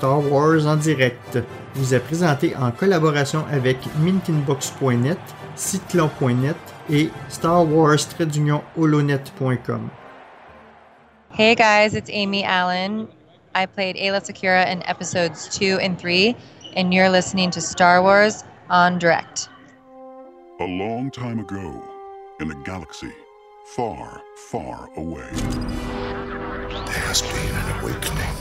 Star Wars en direct vous est présenté en collaboration avec mintinbox.net, cyclone.net et Star Wars-holonet.com. Hey guys, it's Amy Allen. I played Ayla Secura in episodes 2 and 3, and you're listening to Star Wars on Direct. A long time ago, in a galaxy far, far away. There has been an awakening.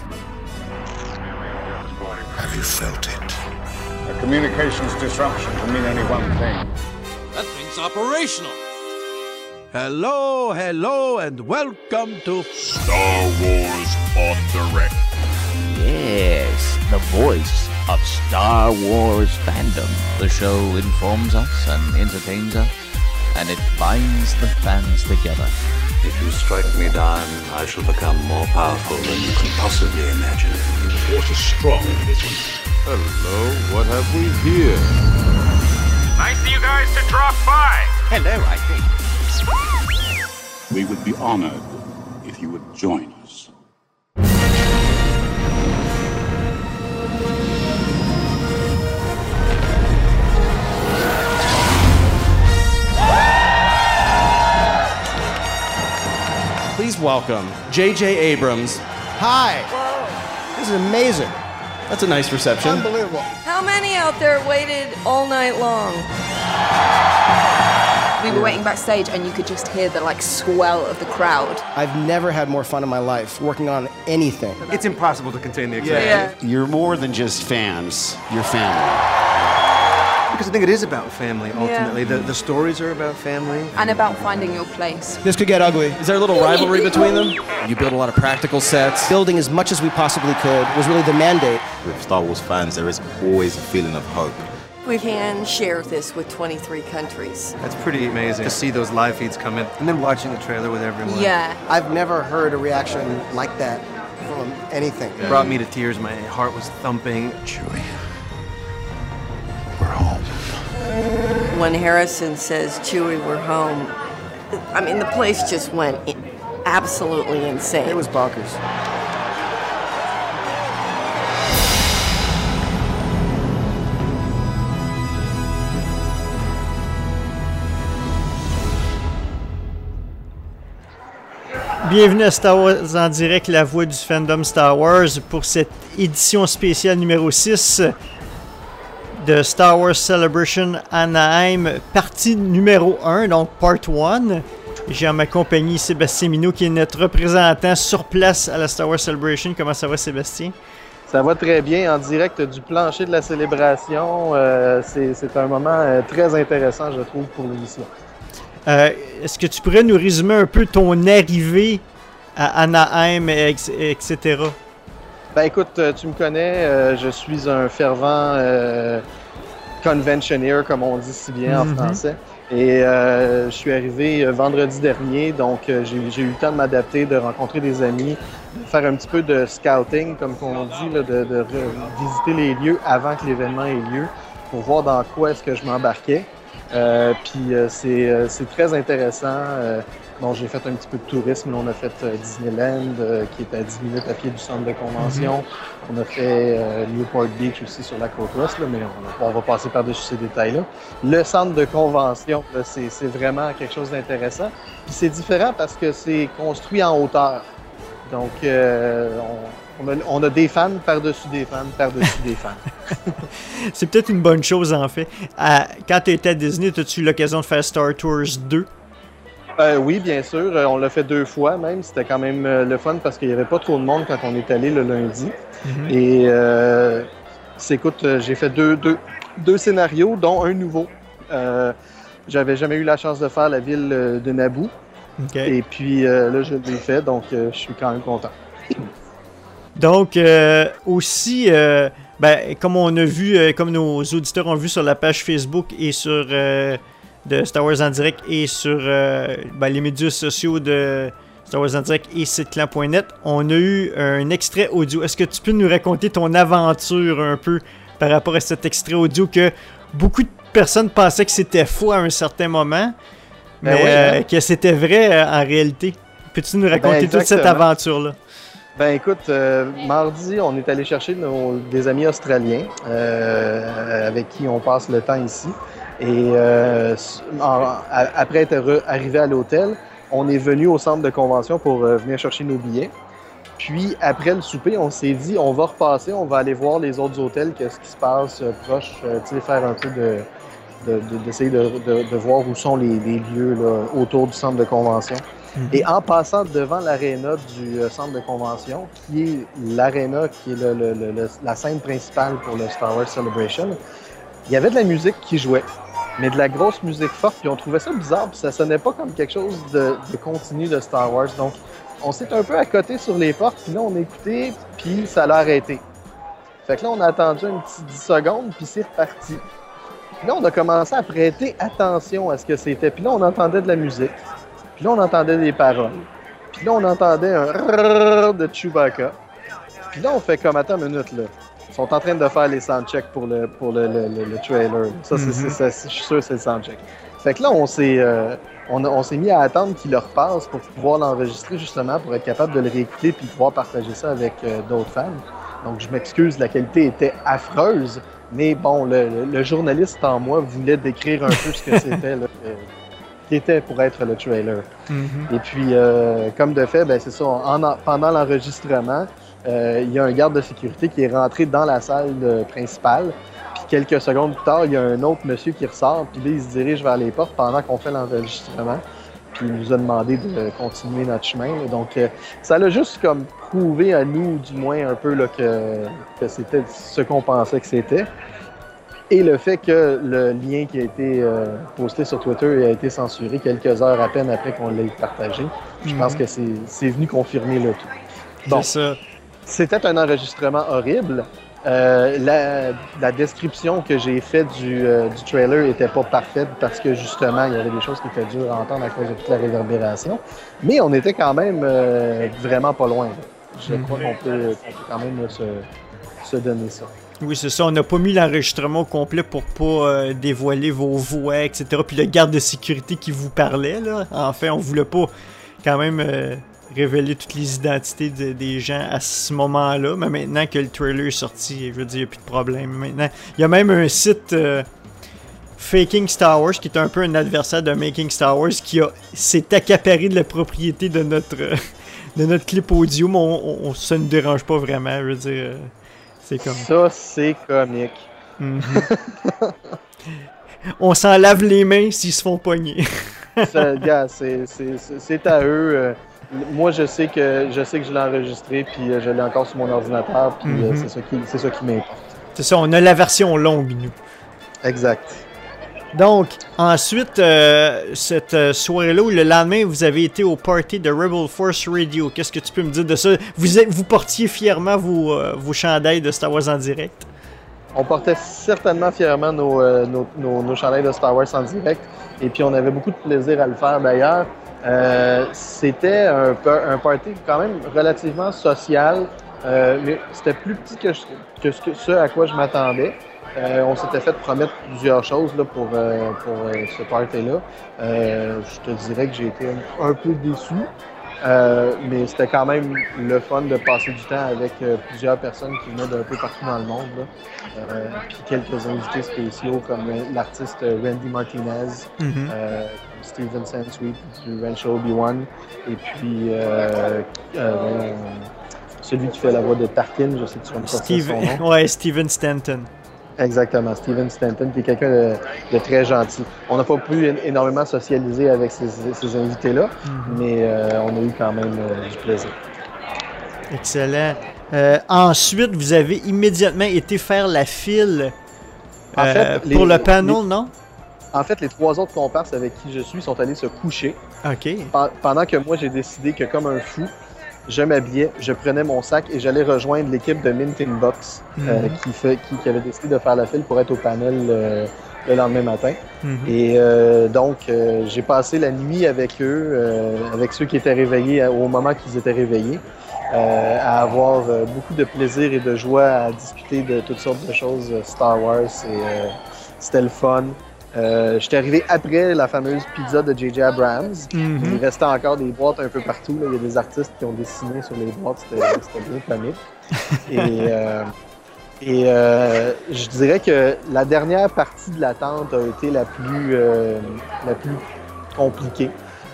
Have you felt it? A communications disruption can mean only one thing. That thing's operational. Hello, and welcome to Star Wars on Direct. Yes, the voice of Star Wars fandom. The show informs us and entertains us, and it binds the fans together. If you strike me down, I shall become more powerful than you can possibly imagine. The force is strong in this one. Hello, what have we here? Nice of you guys to drop by. Hello, I think. We would be honored if you would join us. Please welcome J.J. Abrams. Hi. Whoa. This is amazing. That's a nice reception. Unbelievable. How many out there waited all night long? We were waiting backstage and you could just hear the swell of the crowd. I've never had more fun in my life working on anything. It's impossible to contain the excitement. Yeah. You're more than just fans. You're family. Because I think it is about family, ultimately. Yeah. The stories are about family. And about finding your place. This could get ugly. Is there a little rivalry between them? You build a lot of practical sets. Building as much as we possibly could was really the mandate. With Star Wars fans, there is always a feeling of hope. We can share this with 23 countries. That's pretty amazing to see those live feeds come in and then watching the trailer with everyone. Yeah. I've never heard a reaction like that from anything. It brought me to tears. My heart was thumping. Chewie, we're home. When Harrison says, Chewie, we're home, I mean, the place just went absolutely insane. It was bonkers. Bienvenue à Star Wars en direct, la voix du fandom Star Wars pour cette édition spéciale numéro 6 de Star Wars Celebration Anaheim, partie numéro 1, donc part 1. J'ai en ma compagnie Sébastien Minot qui est notre représentant sur place à la Star Wars Celebration. Comment ça va, Sébastien? Ça va très bien, en direct du plancher de la célébration. C'est un moment très intéressant, je trouve, pour l'émission. Est-ce que tu pourrais nous résumer un peu ton arrivée à Anaheim, etc.? Ben écoute, tu me connais, je suis un fervent conventioneer, comme on dit si bien en français. Et je suis arrivé vendredi dernier, donc j'ai eu le temps de m'adapter, de rencontrer des amis, de faire un petit peu de scouting, comme on dit, là, de visiter les lieux avant que l'événement ait lieu, pour voir dans quoi est-ce que je m'embarquais. Puis c'est très intéressant. Bon, j'ai fait un petit peu de tourisme. Là, on a fait Disneyland, qui est à 10 minutes à pied du centre de convention. On a fait Newport Beach aussi sur la côte ouest, là, mais on va passer par-dessus ces détails-là. Le centre de convention, là, c'est vraiment quelque chose d'intéressant. Puis c'est différent parce que c'est construit en hauteur. Donc, on a des fans par-dessus des fans par-dessus des fans. C'est peut-être une bonne chose, en fait. Quand tu étais à Disney, as-tu eu l'occasion de faire Star Tours 2? Oui, bien sûr. On l'a fait 2 fois même. C'était quand même le fun parce qu'il n'y avait pas trop de monde quand on est allé le lundi. Et écoute, j'ai fait deux scénarios, dont un nouveau. J'avais jamais eu la chance de faire la ville de Naboo. Okay. Et puis là, je l'ai fait, donc je suis quand même content. Donc, aussi, comme on a vu, comme nos auditeurs ont vu sur la page Facebook et sur de Star Wars en direct et sur les médias sociaux de Star Wars en direct et cyclone.net, on a eu un extrait audio. Est-ce que tu peux nous raconter ton aventure un peu par rapport à cet extrait audio que beaucoup de personnes pensaient que c'était faux à un certain moment, mais que c'était vrai en réalité? Peux-tu nous raconter toute cette aventure-là? Ben écoute, mardi, on est allé chercher des amis australiens avec qui on passe le temps ici. Et après être arrivé à l'hôtel, on est venu au centre de convention pour venir chercher nos billets. Puis après le souper, on s'est dit, on va repasser, on va aller voir les autres hôtels, qu'est-ce qui se passe proche, tu sais, faire un peu d'essayer de voir où sont les lieux là, autour du centre de convention. Et en passant devant l'aréna du centre de convention, qui est l'aréna, qui est la scène principale pour le Star Wars Celebration, il y avait de la musique qui jouait, mais de la grosse musique forte, puis on trouvait ça bizarre, puis ça sonnait pas comme quelque chose de continu de Star Wars. Donc, on s'est un peu accoté sur les portes, puis là, on a écouté, puis ça l'a arrêté. Fait que là, on a attendu un petit 10 secondes, puis c'est reparti. Puis là, on a commencé à prêter attention à ce que c'était, puis là, on entendait de la musique. Puis là, on entendait des paroles. Puis là, on entendait un rrrr de Chewbacca. Puis là, on fait comme, attends une minute, là. Ils sont en train de faire les soundchecks pour le trailer. Ça, je suis sûr que c'est le soundcheck. Fait que là, on s'est mis à attendre qu'il le repasse pour pouvoir l'enregistrer, justement, pour être capable de le réécouter puis pouvoir partager ça avec d'autres fans. Donc, je m'excuse, la qualité était affreuse. Mais bon, le journaliste en moi voulait décrire un peu ce que c'était, là. Qui était pour être le trailer. Et puis, comme de fait, ben, c'est ça, pendant l'enregistrement, il y a un garde de sécurité qui est rentré dans la salle principale. Puis quelques secondes plus tard, il y a un autre monsieur qui ressort. Puis là, il se dirige vers les portes pendant qu'on fait l'enregistrement. Puis il nous a demandé de continuer notre chemin. Donc, ça l'a juste comme prouvé à nous, du moins un peu, là, que c'était ce qu'on pensait que c'était. Et le fait que le lien qui a été posté sur Twitter a été censuré quelques heures à peine après qu'on l'ait partagé, je pense que c'est venu confirmer le tout. Bon, c'était un enregistrement horrible. La description que j'ai faite du trailer était pas parfaite parce que justement, il y avait des choses qui étaient dures à entendre à cause de toute la réverbération. Mais on était quand même vraiment pas loin. Je crois qu'on peut quand même se donner ça. Oui, c'est ça. On n'a pas mis l'enregistrement au complet pour pas dévoiler vos voix, etc. Puis le garde de sécurité qui vous parlait, là. En fait, on voulait pas quand même révéler toutes les identités des gens à ce moment-là. Mais maintenant que le trailer est sorti, je veux dire, il n'y a plus de problème. Maintenant, il y a même un site Faking Star Wars, qui est un peu un adversaire de Making Star Wars, qui s'est accaparé de la propriété de notre clip audio, mais ça ne dérange pas vraiment, je veux dire... Ça, c'est comique. On s'en lave les mains s'ils se font pogner. Gars, c'est à eux. Moi, je sais que je l'ai enregistré, puis je l'ai encore sur mon ordinateur, puis c'est ça qui m'importe. C'est ça, on a la version longue, nous. Exact. Donc, ensuite, cette soirée-là, où le lendemain, vous avez été au party de Rebel Force Radio. Qu'est-ce que tu peux me dire de ça? Vous portiez fièrement vos chandails de Star Wars en direct? On portait certainement fièrement nos chandails de Star Wars en direct. Et puis, on avait beaucoup de plaisir à le faire, d'ailleurs. C'était un party quand même relativement social. Mais c'était plus petit que ce à quoi je m'attendais. On s'était fait promettre plusieurs choses là, pour ce party-là. Je te dirais que j'ai été un peu déçu, mais c'était quand même le fun de passer du temps avec plusieurs personnes qui venaient d'un peu partout dans le monde. Puis quelques invités spéciaux comme l'artiste Randy Martinez, Steven Sansweet du Rancho Obi-Wan, et puis celui qui fait la voix de Tarkin, je sais que tu vas me sortir son nom. Ouais, Steven Stanton. Exactement, Steven Stanton, qui est quelqu'un de très gentil. On n'a pas pu énormément socialiser avec ces invités-là, mais on a eu quand même du plaisir. Excellent. Ensuite, vous avez immédiatement été faire la file pour le panel, non? En fait, les 3 autres comparses avec qui je suis sont allés se coucher. OK. Pendant que moi, j'ai décidé que, comme un fou, je m'habillais, je prenais mon sac et j'allais rejoindre l'équipe de Minting Box qui avait décidé de faire la file pour être au panel le lendemain matin. Et donc, j'ai passé la nuit avec eux, avec ceux qui étaient réveillés au moment qu'ils étaient réveillés, à avoir beaucoup de plaisir et de joie à discuter de toutes sortes de choses Star Wars. C'était le fun. J'étais arrivé après la fameuse pizza de J.J. Abrams. Il restait encore des boîtes un peu partout. Là. Il y a des artistes qui ont dessiné sur les boîtes. C'était bien comique. Et je dirais que la dernière partie de l'attente a été la plus compliquée.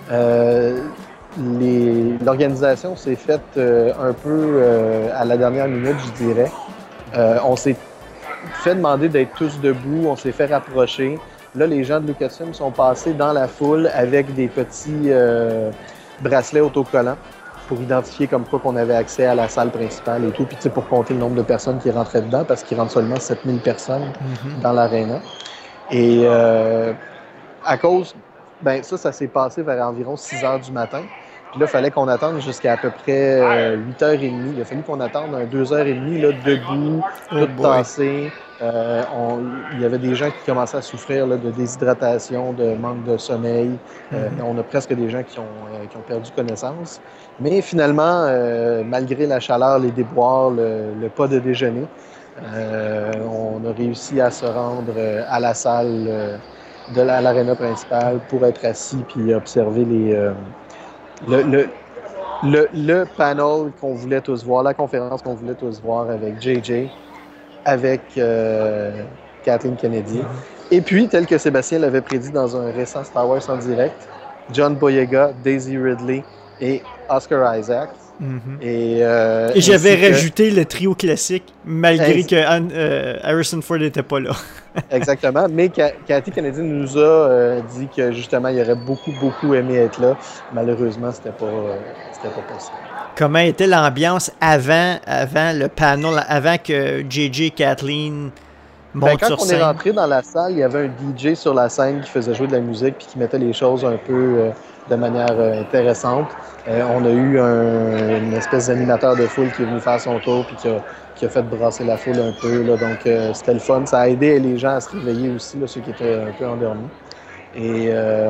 L'organisation s'est faite un peu à la dernière minute, je dirais. On s'est fait demander d'être tous debout, on s'est fait rapprocher. Là, les gens de Lucasfilm sont passés dans la foule avec des petits bracelets autocollants pour identifier comme quoi qu'on avait accès à la salle principale et tout, puis pour compter le nombre de personnes qui rentraient dedans, parce qu'il rentre seulement 7000 personnes dans l'aréna. Et à cause, ça s'est passé vers environ 6 heures du matin. Puis là, il fallait qu'on attende jusqu'à à peu près 8h30. Il a fallu qu'on attende 2h30 là, debout, tout tassé. Il y avait des gens qui commençaient à souffrir là, de déshydratation, de manque de sommeil. On a presque des gens qui ont perdu connaissance. Mais finalement, malgré la chaleur, les déboires, le pas de déjeuner, on a réussi à se rendre à la salle de l'aréna principale pour être assis puis observer le panel qu'on voulait tous voir, la conférence qu'on voulait tous voir avec JJ, avec Kathleen Kennedy. Et puis, tel que Sébastien l'avait prédit dans un récent Star Wars en direct, John Boyega, Daisy Ridley et Oscar Isaac. Et j'avais rajouté le trio classique, malgré que Harrison Ford n'était pas là. Exactement, mais Kathleen Kennedy nous a dit que justement, il aurait beaucoup aimé être là. Malheureusement, c'était pas possible. Comment était l'ambiance avant le panel, avant que JJ et Kathleen montent sur scène? Quand on est rentré dans la salle, il y avait un DJ sur la scène qui faisait jouer de la musique puis qui mettait les choses un peu de manière intéressante. On a eu une espèce d'animateur de foule qui est venu faire son tour puis qui a fait brasser la foule un peu. Là, donc, c'était le fun. Ça a aidé les gens à se réveiller aussi, là, ceux qui étaient un peu endormis. Et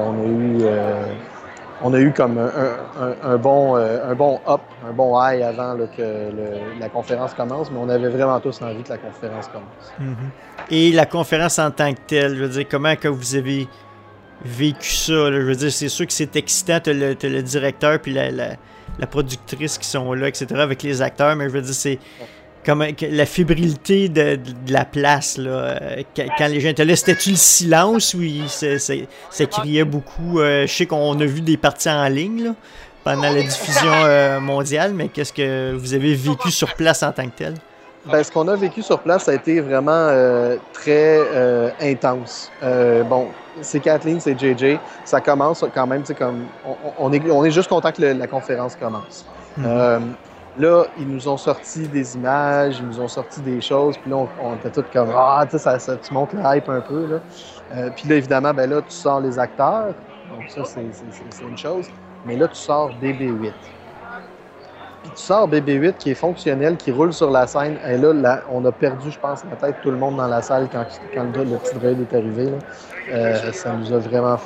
on a eu comme un bon up, un bon high avant là, que la conférence commence, mais on avait vraiment tous envie que la conférence commence. Et la conférence en tant que telle, je veux dire, comment que vous avez vécu ça? Là? Je veux dire, c'est sûr que c'est excitant, t'as le directeur puis la productrice qui sont là, etc., avec les acteurs, mais je veux dire, c'est comme la fébrilité de la place, là, quand les gens étaient là. C'était-tu le silence ou ça criait beaucoup? Je sais qu'on a vu des parties en ligne là, pendant la diffusion mondiale, mais qu'est-ce que vous avez vécu sur place en tant que tel? Ce qu'on a vécu sur place, ça a été vraiment très intense. C'est Kathleen, c'est JJ. Ça commence quand même, comme on est juste content que la conférence commence. Là, ils nous ont sorti des images, ils nous ont sorti des choses, puis là, on était tous comme « Ah, tu sais, tu montes le hype un peu, là. » Puis là, évidemment, là, tu sors les acteurs, donc ça, c'est une chose. Mais là, tu sors BB-8. Puis tu sors BB-8 qui est fonctionnel, qui roule sur la scène. Et là, on a perdu, je pense, peut-être tout le monde dans la salle quand le petit droïde est arrivé. Là. Ça nous a vraiment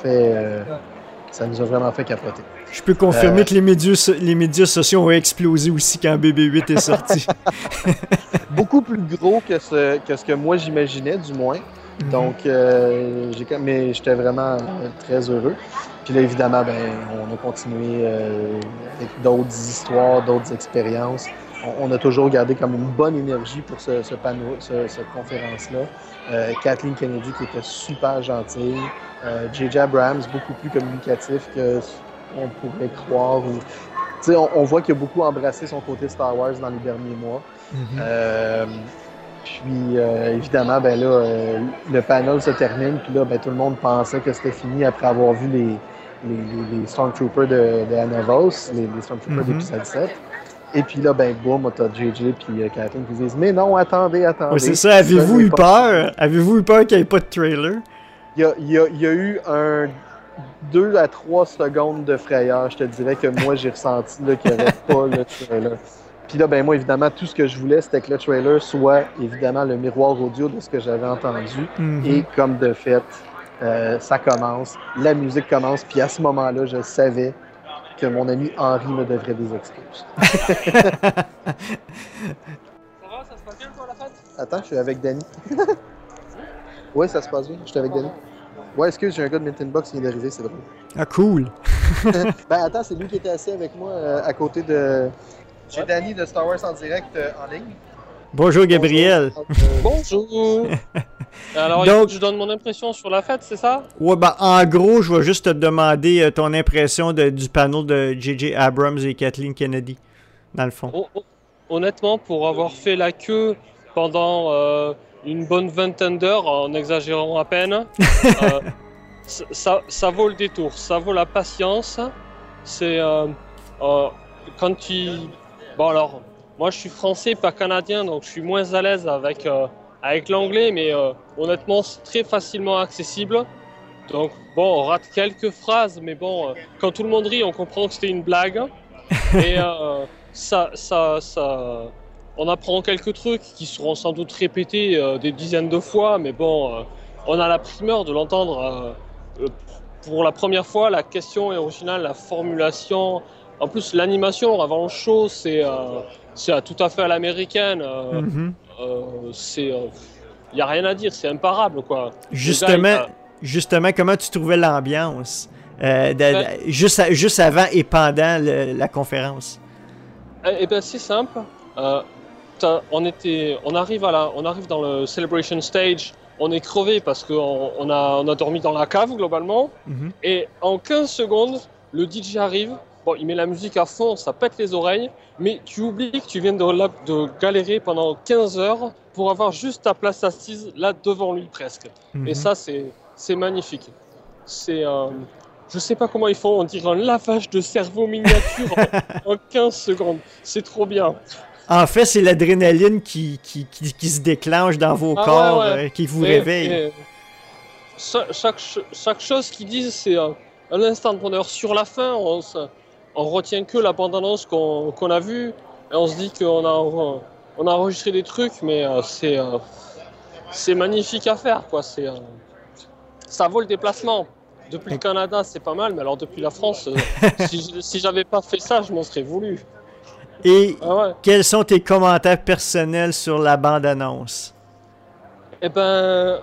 fait capoter. Je peux confirmer que les médias sociaux ont explosé aussi quand BB-8 est sorti. Beaucoup plus gros que ce que moi j'imaginais, du moins. Donc, mais j'étais vraiment très heureux. Puis là, évidemment, on a continué avec d'autres histoires, d'autres expériences. On a toujours gardé comme une bonne énergie pour ce panneau, cette conférence-là. Kathleen Kennedy qui était super gentille. J.J. Abrams, beaucoup plus communicatif qu'on pourrait croire. On voit qu'il a beaucoup embrassé son côté Star Wars dans les derniers mois. Puis, évidemment, le panel se termine. Puis là, tout le monde pensait que c'était fini après avoir vu les Stormtroopers de Anavos, les Stormtroopers d'épisode 7. Et puis là, boum, t'as JJ puis Kathleen qui disent « Mais non, attendez. » Oui, c'est ça. Avez-vous eu peur? Avez-vous eu peur qu'il n'y ait pas de trailer? Il y a eu 2 à 3 secondes de frayeur. Je te dirais que moi, j'ai ressenti là, qu'il n'y avait pas le trailer. Puis là, moi, évidemment, tout ce que je voulais, c'était que le trailer soit, évidemment, le miroir audio de ce que j'avais entendu. Et comme de fait, ça commence, la musique commence, puis à ce moment-là, je savais que mon ami Henri me devrait des excuses. Ça va, ça se passe bien pour la fête? Attends, je suis avec Danny. Oui, ça se passe bien, je suis avec Danny. Ouais, excuse, j'ai un gars de Mint Box qui vient d'arriver, c'est drôle. Ah, cool! Ben attends, c'est lui qui était assis avec moi à côté de... J'ai Danny de Star Wars en direct en ligne. Bonjour, Gabriel! Bonjour! Alors, Donc, je donne mon impression sur la fête, c'est ça? Ouais, ben, en gros, je vais juste te demander ton impression du panel de J.J. Abrams et Kathleen Kennedy, dans le fond. Honnêtement, pour avoir fait la queue pendant une bonne vingtaine d'heures, en exagérant à peine, ça vaut le détour, ça vaut la patience. C'est quand tu... Bon alors, moi je suis français, pas canadien, donc je suis moins à l'aise avec l'anglais, mais honnêtement c'est très facilement accessible. Donc bon, on rate quelques phrases, mais bon, quand tout le monde rit, on comprend que c'était une blague. Et on apprend quelques trucs qui seront sans doute répétés des dizaines de fois, mais bon, on a la primeur de l'entendre pour la première fois. La question est originale, la formulation, en plus l'animation avant le show, c'est tout à fait à l'américaine. Il n'y a rien à dire, c'est imparable, quoi. Justement, comment tu trouvais l'ambiance juste avant et pendant la conférence? Eh bien, c'est simple. On arrive dans le Celebration Stage, on est crevé parce qu'on a dormi dans la cave globalement. Et en 15 secondes, le DJ arrive, bon, il met la musique à fond, ça pète les oreilles, mais tu oublies que tu viens de galérer pendant 15 heures pour avoir juste ta place assise là devant lui presque. Et ça, c'est magnifique. Je sais pas comment ils font, on dirait un lavage de cerveau miniature en 15 secondes. C'est trop bien. En fait, c'est l'adrénaline qui se déclenche dans vos corps, qui vous réveille. Chaque chose qu'ils disent, c'est un instant de bonheur. Sur la fin, on retient que la bande-annonce qu'on a vue, et on se dit qu'on a enregistré des trucs, mais c'est magnifique à faire, quoi. Ça vaut le déplacement. Depuis le Canada, c'est pas mal, mais alors depuis la France, si j'avais pas fait ça, je m'en serais voulu. Et quels sont tes commentaires personnels sur la bande-annonce? Eh ben,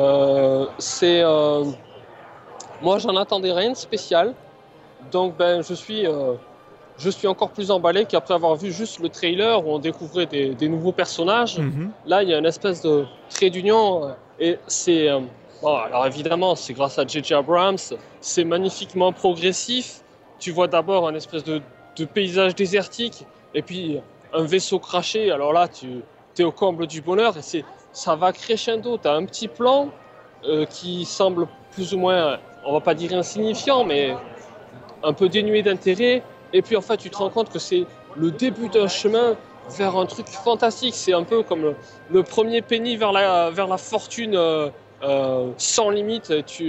moi, j'en attendais rien de spécial. Donc, ben, je suis encore plus emballé qu'après avoir vu juste le trailer où on découvrait des nouveaux personnages. Là, il y a une espèce de trait d'union et c'est... Bon, alors évidemment, c'est grâce à J.J. Abrams, c'est magnifiquement progressif. Tu vois d'abord un espèce de paysage désertique et puis un vaisseau craché. Alors là, tu es au comble du bonheur et ça va crescendo. Tu as un petit plan qui semble plus ou moins, on va pas dire insignifiant, mais un peu dénué d'intérêt. Et puis en fait, tu te rends compte que c'est le début d'un chemin vers un truc fantastique. C'est un peu comme le premier penny vers la fortune sans limite.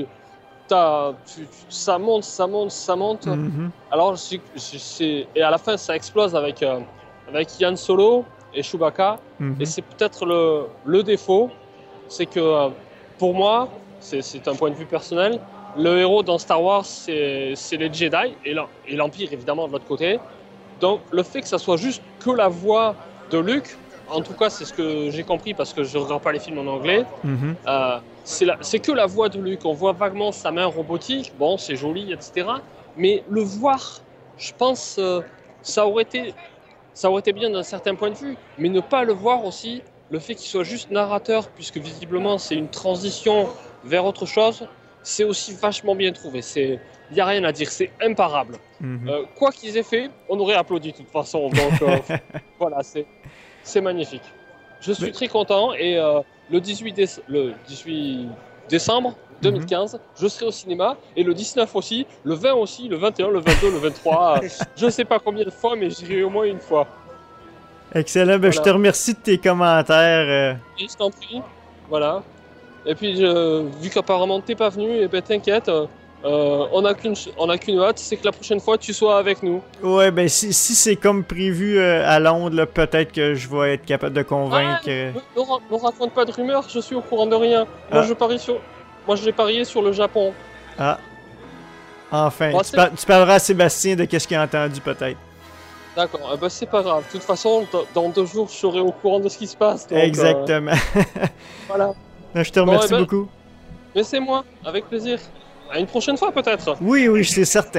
Ça monte. Alors, et à la fin, ça explose avec Han Solo et Chewbacca. Et c'est peut-être le défaut, c'est que pour moi, c'est un point de vue personnel, le héros dans Star Wars, c'est les Jedi et l'Empire évidemment de l'autre côté. Donc le fait que ça soit juste que la voix de Luke, en tout cas c'est ce que j'ai compris parce que je ne regarde pas les films en anglais, c'est que la voix de Luke. On voit vaguement sa main robotique, bon c'est joli, etc. Mais le voir, je pense, ça aurait été bien d'un certain point de vue, mais ne pas le voir aussi, le fait qu'il soit juste narrateur, puisque visiblement c'est une transition vers autre chose, c'est aussi vachement bien trouvé. Il n'y a rien à dire, c'est imparable. Quoi qu'ils aient fait, on aurait applaudi de toute façon. Donc voilà, c'est magnifique. Je suis très content et le 18 décembre 2015, je serai au cinéma et le 19 aussi, le 20 aussi, le 21, le 22, le 23. Je ne sais pas combien de fois, mais j'irai au moins une fois. Excellent, ben, voilà. Je te remercie de tes commentaires. Et je t'en prie, voilà. Et puis, vu qu'apparemment t'es pas venu, et ben t'inquiète, on n'a qu'une hâte, c'est que la prochaine fois tu sois avec nous. Ouais, ben si c'est comme prévu à Londres, là, peut-être que je vais être capable de convaincre. Ne raconte pas de rumeurs, je suis au courant de rien. Moi, j'ai parié sur le Japon. Ah. Enfin, tu parleras à Sébastien de qu'est-ce qu'il a entendu, peut-être. D'accord, ben c'est pas grave. De toute façon, dans 2 jours, je serai au courant de ce qui se passe. Donc, exactement. Voilà. Je te remercie beaucoup. Mais c'est moi, avec plaisir. À une prochaine fois peut-être. Oui, c'est certain.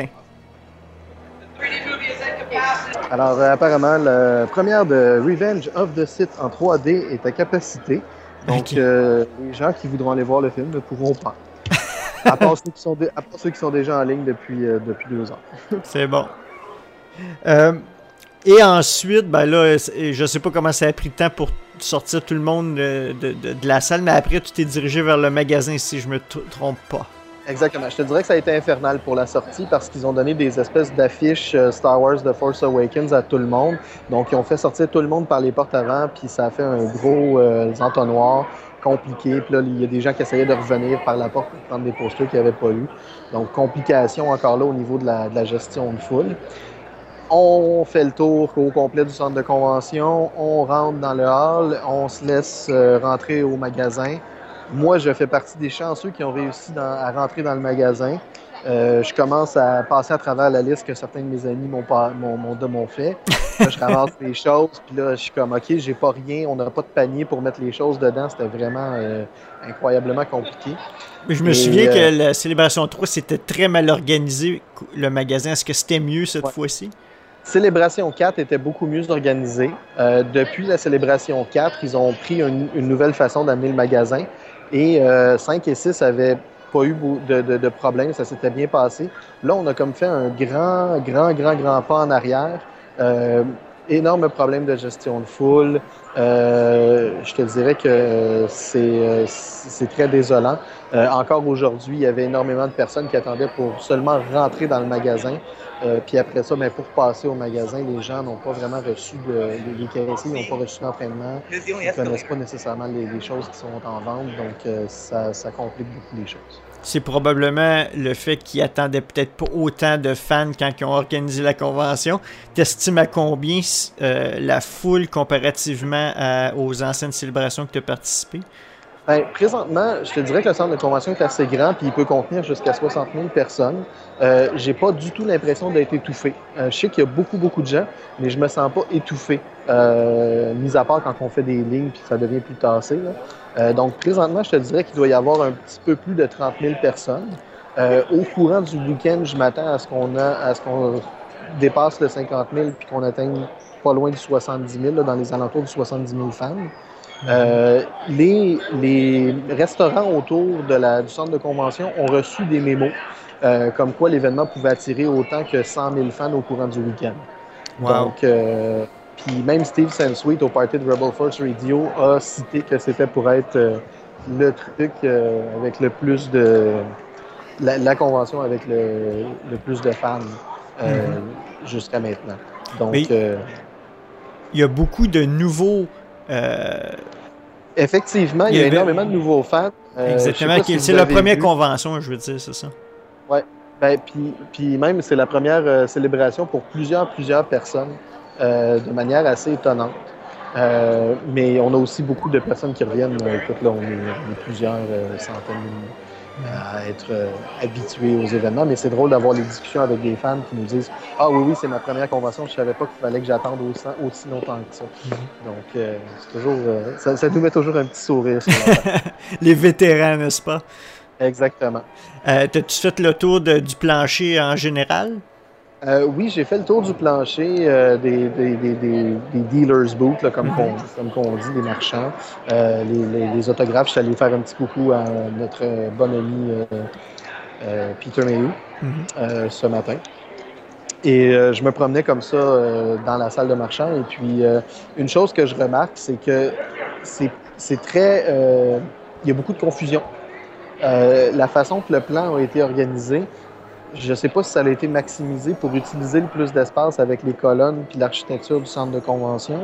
Alors, apparemment, la première de Revenge of the Sith en 3D est à capacité. Donc, les gens qui voudront aller voir le film ne pourront pas. À part ceux qui sont déjà en ligne depuis 2 ans. C'est bon. Et ensuite, ben là, je sais pas comment ça a pris de temps pour sortir tout le monde de la salle, mais après, tu t'es dirigé vers le magasin, si je me trompe pas. Exactement. Je te dirais que ça a été infernal pour la sortie parce qu'ils ont donné des espèces d'affiches Star Wars The Force Awakens à tout le monde. Donc, ils ont fait sortir tout le monde par les portes avant, puis ça a fait un gros entonnoir compliqué. Puis là, il y a des gens qui essayaient de revenir par la porte pour prendre des posters qu'ils n'avaient pas eu. Donc, complication encore là au niveau de la gestion de foule. On fait le tour au complet du centre de convention, on rentre dans le hall, on se laisse rentrer au magasin. Moi, je fais partie des chanceux qui ont réussi à rentrer dans le magasin. Je commence à passer à travers la liste que certains de mes amis m'ont fait. Là, je ramasse les choses, puis là, je suis comme, OK, j'ai pas rien, on n'a pas de panier pour mettre les choses dedans. C'était vraiment incroyablement compliqué. Mais je me souviens que la Célébration 3, c'était très mal organisé, le magasin. Est-ce que c'était mieux cette fois-ci? Célébration 4 était beaucoup mieux organisée. Depuis la Célébration 4, ils ont pris une nouvelle façon d'amener le magasin. Et 5 et 6 avaient pas eu de problème, ça s'était bien passé. Là, on a comme fait un grand pas en arrière. Énorme problème de gestion de foule. Je te dirais que c'est très désolant. Encore aujourd'hui, il y avait énormément de personnes qui attendaient pour seulement rentrer dans le magasin. Puis après ça, pour passer au magasin, les gens n'ont pas vraiment reçu les caissiers n'ont pas reçu d'entraînement. Ils ne connaissent pas nécessairement les choses qui sont en vente, donc ça complique beaucoup les choses. C'est probablement le fait qu'ils attendaient peut-être pas autant de fans quand ils ont organisé la convention. T'estimes à combien la foule comparativement aux anciennes célébrations que tu as participé? Présentement, je te dirais que le centre de convention est assez grand puis il peut contenir jusqu'à 60 000 personnes. J'ai pas du tout l'impression d'être étouffé. Je sais qu'il y a beaucoup de gens, mais je me sens pas étouffé, mis à part quand on fait des lignes puis ça devient plus tassé. Donc, présentement, je te dirais qu'il doit y avoir un petit peu plus de 30 000 personnes. Au courant du week-end, je m'attends à ce qu'on dépasse le 50 000 puis qu'on atteigne pas loin du 70 000, là, dans les alentours du 70 000 fans. Les restaurants autour du centre de convention ont reçu des mémos comme quoi l'événement pouvait attirer autant que 100 000 fans au courant du week-end. Wow. Donc, puis même Steve Sansweet au party de Rebel Force Radio a cité que c'était pour être le truc avec le plus de... La convention avec le plus de fans jusqu'à maintenant. Donc, il y a beaucoup de nouveaux... Effectivement, il y a énormément de nouveaux fans. Exactement, c'est la première convention, je veux dire, c'est ça. Oui, puis même c'est la première célébration pour plusieurs personnes de manière assez étonnante. Mais on a aussi beaucoup de personnes qui reviennent. Écoute, là, on est plusieurs centaines à être habitués aux événements, mais c'est drôle d'avoir les discussions avec des fans qui nous disent « Ah oui, c'est ma première convention, je savais pas qu'il fallait que j'attende aussi longtemps que ça. » Donc, c'est toujours, ça nous met toujours un petit sourire sur la tête. Les vétérans, n'est-ce pas? Exactement. T'as-tu fait le tour du plancher en général? Oui, j'ai fait le tour du plancher des dealers booths, là, comme qu'on dit, des marchands. Les autographes, je suis allé faire un petit coucou à notre bon ami Peter Mayhew ce matin. Et je me promenais comme ça dans la salle de marchand. Et puis, une chose que je remarque, c'est que c'est très... il y a beaucoup de confusion. La façon que le plan a été organisé, je ne sais pas si ça a été maximisé pour utiliser le plus d'espace avec les colonnes puis l'architecture du centre de convention,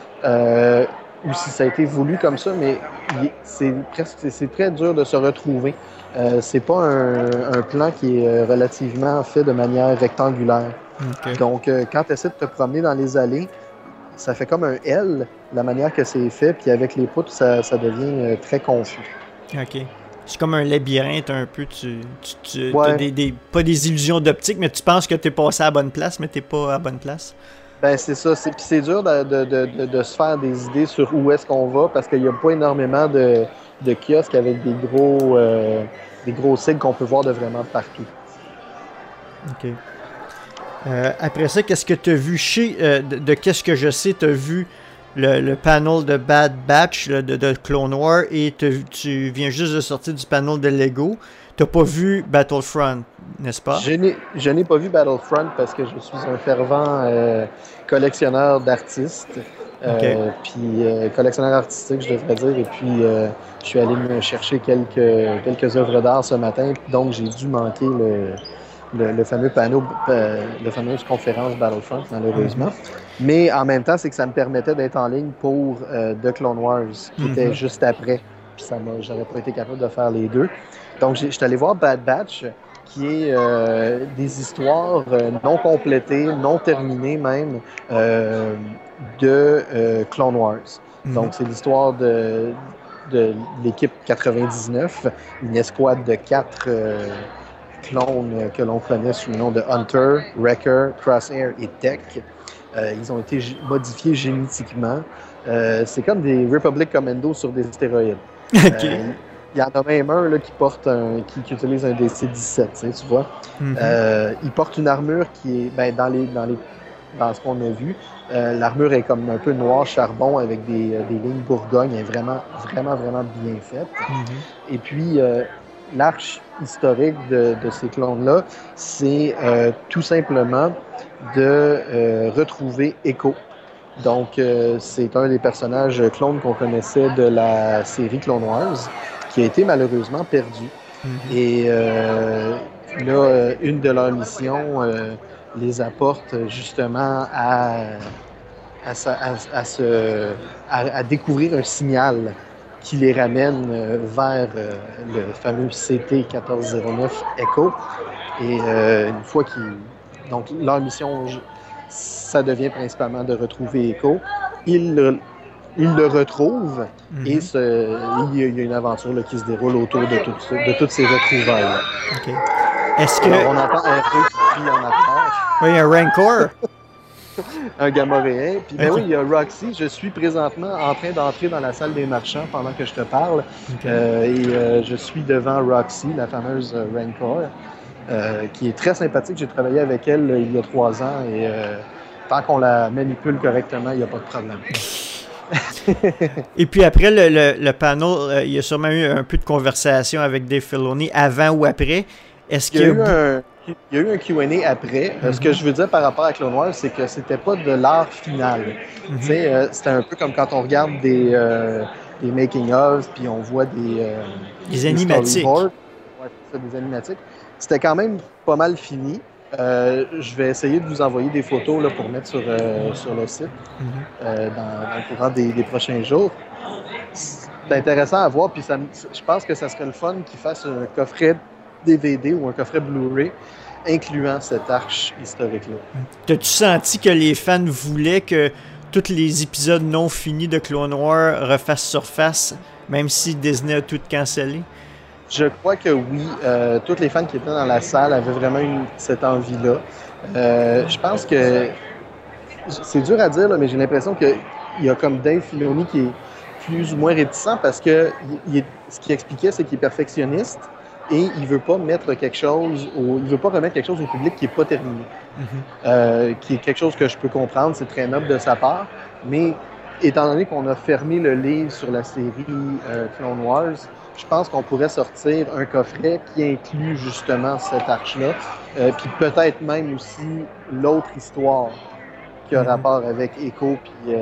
ou si ça a été voulu comme ça, mais c'est très dur de se retrouver. C'est pas un plan qui est relativement fait de manière rectangulaire. Okay. Donc, quand tu essaies de te promener dans les allées, ça fait comme un L, la manière que c'est fait, puis avec les poutres, ça devient très confus. OK. C'est comme un labyrinthe un peu. Tu as pas des illusions d'optique, mais tu penses que tu es passé à la bonne place, mais tu n'es pas à la bonne place. Ben c'est ça. C'est dur de se faire des idées sur où est-ce qu'on va parce qu'il n'y a pas énormément de de kiosques avec des gros signes qu'on peut voir de vraiment partout. OK. Après ça, qu'est-ce que tu as vu de qu'est-ce que je sais, tu as vu le panel de Bad Batch de Clone Wars et tu viens juste de sortir du panel de Lego. Tu n'as pas vu Battlefront, n'est-ce pas? Je n'ai pas vu Battlefront parce que je suis un fervent collectionneur d'artistes. Puis collectionneur artistique, je devrais dire. Et puis, je suis allé me chercher quelques œuvres d'art ce matin. Donc, j'ai dû manquer le fameux panneau, la fameuse conférence Battlefront, malheureusement. Mais en même temps, c'est que ça me permettait d'être en ligne pour The Clone Wars, qui était juste après. Puis j'aurais pas été capable de faire les deux. Donc, je suis allé voir Bad Batch, qui est des histoires non complétées, non terminées même, de Clone Wars. Donc, c'est l'histoire de l'équipe 99, une escouade de 4 clones que l'on connaît sous le nom de Hunter, Wrecker, Crosshair et Tech. Ils ont été modifiés génétiquement. C'est comme des Republic Commando sur des stéroïdes. Il y en a même un là, qui utilise un DC-17, tu vois. Il porte une armure qui est, dans ce qu'on a vu, l'armure est comme un peu noir charbon avec des lignes Bourgogne. Elle est vraiment, vraiment, vraiment bien faite. Et puis, l'arche historique de ces clones-là, c'est tout simplement de retrouver Echo. Donc, c'est un des personnages clones qu'on connaissait de la série Clone Wars, qui a été malheureusement perdu. Et là, une de leurs missions les apporte justement à découvrir un signal qui les ramène vers le fameux CT-1409 Echo. Et une fois donc, leur mission, ça devient principalement de retrouver Echo. Ils le retrouvent et il y a une aventure là, qui se déroule autour de toutes ces retrouvailles. OK. Est-ce que... Alors, on entend un peu qui crie en arrière. Oui, un Rancor. Un Gamoréen. Puis oui, il y a Roxy. Je suis présentement en train d'entrer dans la salle des marchands pendant que je te parle. Je suis devant Roxy, la fameuse Rancor, qui est très sympathique. J'ai travaillé avec elle il y a 3 ans et tant qu'on la manipule correctement, il n'y a pas de problème. Et puis après le panel, il y a sûrement eu un peu de conversation avec Dave Filoni avant ou après. Est-ce qu'il y a eu un Q&A après. Ce que je veux dire par rapport à Clone Wars, c'est que c'était pas de l'art final. C'était un peu comme quand on regarde des making-of, puis on voit des animatiques. Des animatiques. C'était quand même pas mal fini. Je vais essayer de vous envoyer des photos là, pour mettre sur le site dans le courant des prochains jours. C'est intéressant à voir, puis je pense que ça serait le fun qu'ils fassent un coffret DVD ou un coffret Blu-ray incluant cette arche historique-là. T'as-tu senti que les fans voulaient que tous les épisodes non finis de Clone Wars refassent surface, même si Disney a tout cancellé? Je crois que oui. Tous les fans qui étaient dans la salle avaient vraiment cette envie-là. Je pense que c'est dur à dire, là, mais j'ai l'impression qu'il y a comme Dave Filoni qui est plus ou moins réticent parce que ce qu'il expliquait, c'est qu'il est perfectionniste et il veut pas mettre quelque chose, il veut pas remettre quelque chose au public qui est pas terminé. Qui est quelque chose que je peux comprendre, c'est très noble de sa part, mais étant donné qu'on a fermé le livre sur la série Clone Wars, je pense qu'on pourrait sortir un coffret qui inclut justement cette arche-là, puis peut-être même aussi l'autre histoire qui a rapport avec Echo puis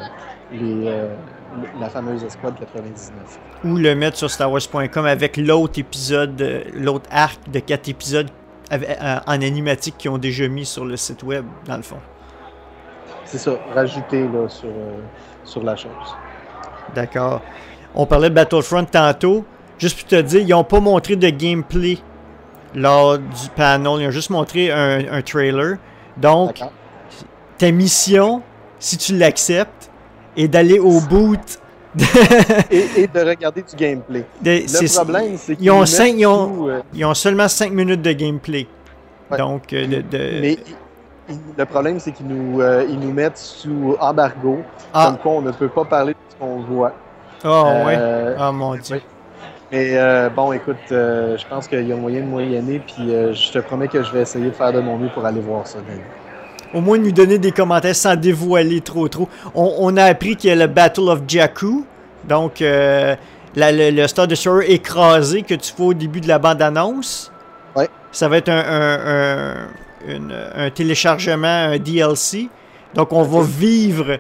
la fameuse escouade 99. Ou le mettre sur StarWars.com avec l'autre épisode, l'autre arc de 4 épisodes en animatique qu'ils ont déjà mis sur le site web, dans le fond. C'est ça, rajouter là, sur la chose. D'accord. On parlait de Battlefront tantôt. Juste pour te dire, ils n'ont pas montré de gameplay lors du panel. Ils ont juste montré un trailer. Donc, ta mission, si tu l'acceptes, est d'aller au boot. et de regarder du gameplay. Le problème, c'est qu'ils ils ont seulement 5 minutes de gameplay. Ouais. Donc, Mais le problème, c'est qu'ils nous mettent sous embargo. Comme quoi, on ne peut pas parler de ce qu'on voit. Oh, ouais. Oh, mon Dieu. Oui. Mais bon, écoute, je pense qu'il y a moyen de moyenner, puis je te promets que je vais essayer de faire de mon mieux pour aller voir ça. Au moins, nous donner des commentaires sans dévoiler trop. On a appris qu'il y a le Battle of Jakku, donc le Star Destroyer écrasé que tu vois au début de la bande-annonce. Ouais. Ça va être un téléchargement, un DLC. Donc, on va vivre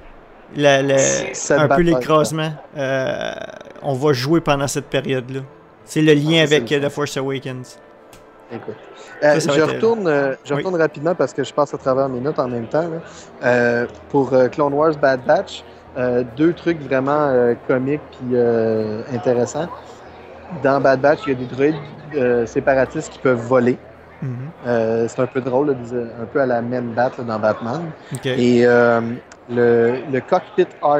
un peu l'écrasement. On va jouer pendant cette période-là. C'est le lien avec The Force Awakens. Écoute. Je retourne rapidement parce que je passe à travers mes notes en même temps. Là. Pour Clone Wars Bad Batch, 2 trucs vraiment comiques puis intéressants. Dans Bad Batch, il y a des droïdes séparatistes qui peuvent voler. Mm-hmm. C'est un peu drôle, là, un peu à la Men Bat là, dans Batman. Okay. Et le cockpit art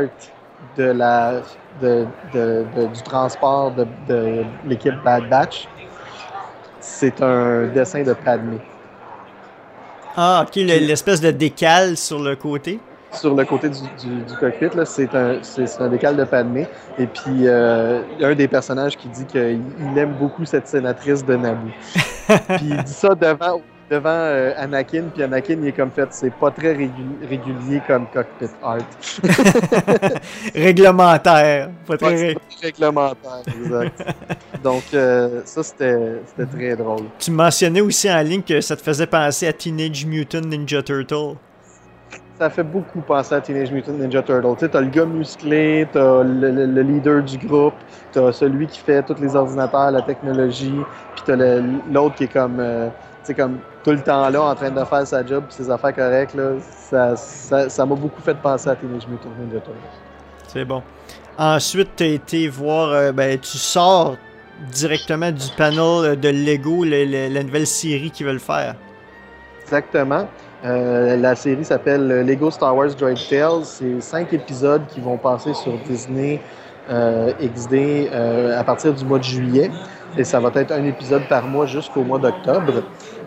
du transport de l'équipe Bad Batch, c'est un dessin de Padmé. Ah, ok, l'espèce de décale sur le côté. Sur le côté du cockpit, là, c'est un décal de Padmé. Et puis, un des personnages qui dit qu'il aime beaucoup cette sénatrice de Naboo. Puis il dit ça devant Anakin, puis Anakin, il est comme fait, c'est pas très régulier comme cockpit art. Réglementaire. Pas très réglementaire, exact. Donc, ça, c'était très drôle. Tu mentionnais aussi en ligne que ça te faisait penser à Teenage Mutant Ninja Turtle. Ça fait beaucoup penser à Teenage Mutant Ninja Turtle. Tu sais, t'as le gars musclé, t'as le leader du groupe, t'as celui qui fait tous les ordinateurs, la technologie, puis t'as l'autre qui est comme, tu sais, comme tout le temps là, en train de faire sa job, puis ses affaires correctes. Là, ça m'a beaucoup fait penser à Teenage Mutant Ninja Turtle. C'est bon. Ensuite, t'as été voir, tu sors directement du panel de Lego, la nouvelle série qu'ils veulent faire. Exactement. La série s'appelle Lego Star Wars Droid Tales. C'est 5 épisodes qui vont passer sur Disney XD à partir du mois de juillet. Et ça va être un épisode par mois jusqu'au mois d'octobre.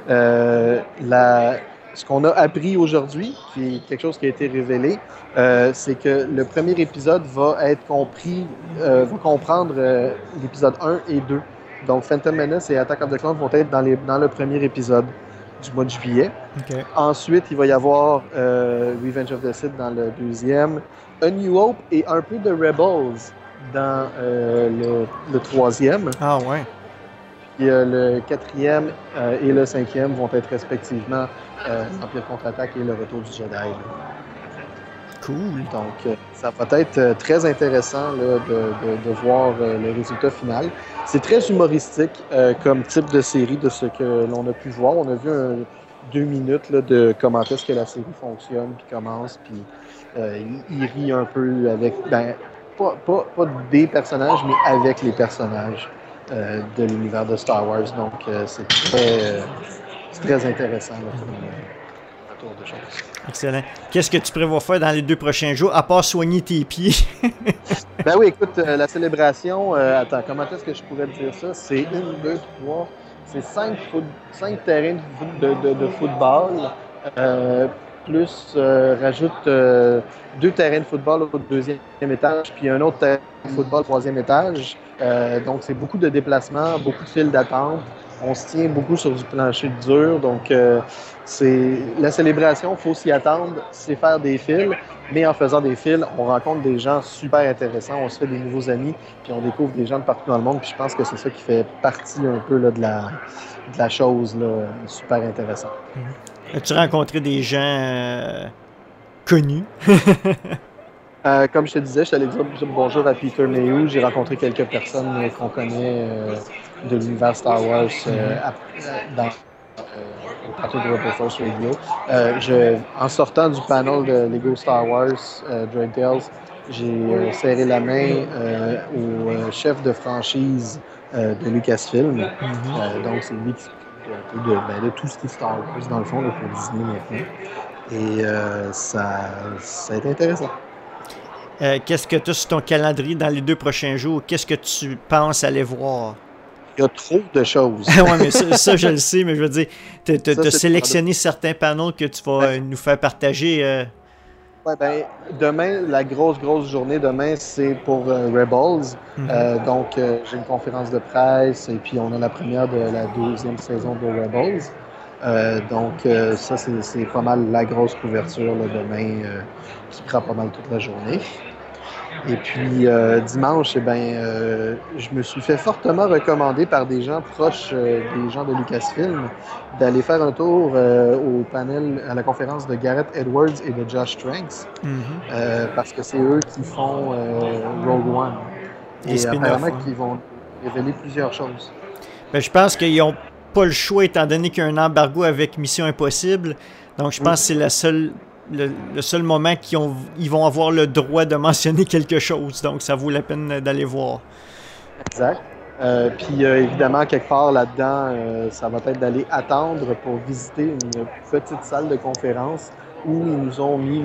Ce qu'on a appris aujourd'hui, qui est quelque chose qui a été révélé, c'est que le premier épisode va comprendre l'épisode 1 et 2. Donc Phantom Menace et Attack of the Clones vont être dans le premier épisode du mois de juillet. Okay. Ensuite, il va y avoir Revenge of the Sith dans le deuxième, A New Hope et un peu de Rebels dans le troisième. Ah ouais. Puis le quatrième et le cinquième vont être respectivement Empire contre-attaque et le Retour du Jedi. Là. Cool. Donc, ça va être très intéressant là, de voir le résultat final. C'est très humoristique comme type de série de ce que l'on a pu voir. On a vu 2 minutes là, de comment est-ce que la série fonctionne, puis commence, puis il rit un peu avec, pas des personnages, mais avec les personnages de l'univers de Star Wars. Donc, c'est très intéressant là, pour un tour de choses. Excellent. Qu'est-ce que tu prévois faire dans les 2 prochains jours, à part soigner tes pieds? Ben oui, écoute, la célébration, attends, comment est-ce que je pourrais te dire ça? C'est 1, 2, 3, c'est 5 terrains de football, plus rajoute 2 terrains de football au 2e étage, puis un autre terrain de football au 3e étage. Donc, c'est beaucoup de déplacements, beaucoup de files d'attente. On se tient beaucoup sur du plancher dur, donc c'est la célébration, il faut s'y attendre, c'est faire des fils, mais en faisant des fils, on rencontre des gens super intéressants, on se fait des nouveaux amis, puis on découvre des gens de partout dans le monde, puis je pense que c'est ça qui fait partie un peu là, de la chose là, super intéressante. As-tu rencontré des gens connus? Comme je te disais, je suis allé dire bonjour à Peter Mayhew. J'ai rencontré quelques personnes qu'on connaît de l'univers Star Wars au plateau de Rebel Force Radio. En sortant du panel de Lego Star Wars Droid Tales, j'ai serré la main au chef de franchise de Lucasfilm. Donc, c'est lui qui s'occupe un peu de tout ce qui est Star Wars, dans le fond, là, pour Disney maintenant. Et ça a été intéressant. Qu'est-ce que tu as sur ton calendrier dans les 2 prochains jours? Qu'est-ce que tu penses aller voir? Il y a trop de choses. Oui, mais ça, je le sais, mais je veux dire, tu as sélectionné certains panneaux que tu vas nous faire partager. Ouais, ben, demain, la grosse journée demain, c'est pour Rebels. Donc, j'ai une conférence de presse et puis on a la première de la 2e saison de Rebels. Donc, ça, c'est pas mal la grosse couverture là, demain qui prend pas mal toute la journée. Et puis, dimanche, je me suis fait fortement recommander par des gens proches des gens de Lucasfilm d'aller faire un tour au panel, à la conférence de Gareth Edwards et de Josh Tranks, parce que c'est eux qui font Rogue One. Et apparemment qu'ils vont révéler plusieurs choses. Ben, je pense qu'ils n'ont pas le choix, étant donné qu'il y a un embargo avec Mission Impossible. Donc, je pense que c'est le seul moment qu'ils vont avoir le droit de mentionner quelque chose. Donc, ça vaut la peine d'aller voir. Exact. Puis, évidemment, quelque part là-dedans, ça va être d'aller attendre pour visiter une petite salle de conférence où ils nous ont mis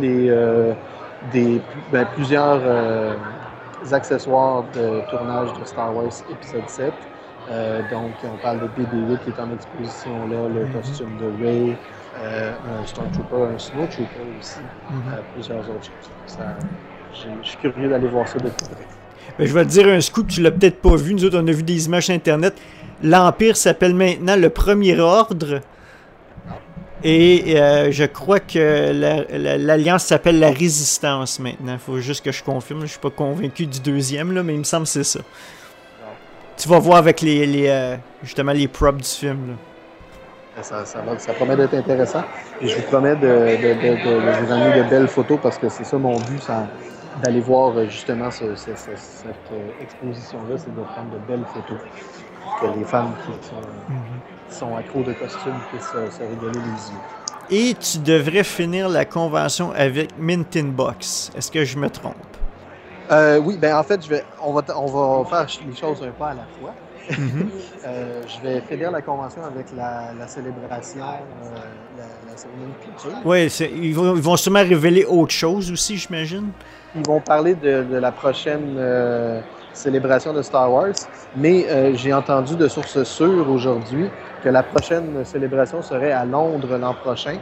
plusieurs accessoires de tournage de Star Wars épisode 7. Donc, on parle de BB-8 qui est en exposition là, le costume de Rey, un Stormtrooper, un Snowtrooper aussi, plusieurs autres choses. Je suis curieux d'aller voir ça de plus près. Ben, je vais te dire un scoop, tu l'as peut-être pas vu. Nous autres, on a vu des images sur Internet. L'Empire s'appelle maintenant le Premier Ordre. Et je crois que l'Alliance s'appelle la Résistance maintenant. Il faut juste que je confirme. Je suis pas convaincu du deuxième, là, mais il me semble que c'est ça. Tu vas voir avec justement les props du film. Là. Ça promet d'être intéressant. Et je vous promets de vous amener de belles photos parce que c'est ça mon but, d'aller voir justement cette exposition-là, c'est de prendre de belles photos. Que les femmes qui sont accros de costumes puissent se régaler les yeux. Et tu devrais finir la convention avec Mint in Box. Est-ce que je me trompe? Oui, ben en fait, on va faire les choses un pas à la fois. Je vais finir la convention avec la célébration, la cérémonie de clôture. Oui, ils vont sûrement révéler autre chose aussi, j'imagine. Ils vont parler de la prochaine célébration de Star Wars, mais j'ai entendu de sources sûres aujourd'hui que la prochaine célébration serait à Londres l'an prochain,